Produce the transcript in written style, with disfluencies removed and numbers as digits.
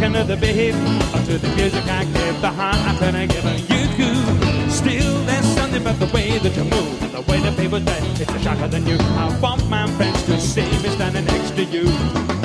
rocking to the beat, or to the music I give, the heart I couldn't give you. Still, there's something about the way that you move, the way that people say it's a shocker than you. I want my friends to see me standing next to you.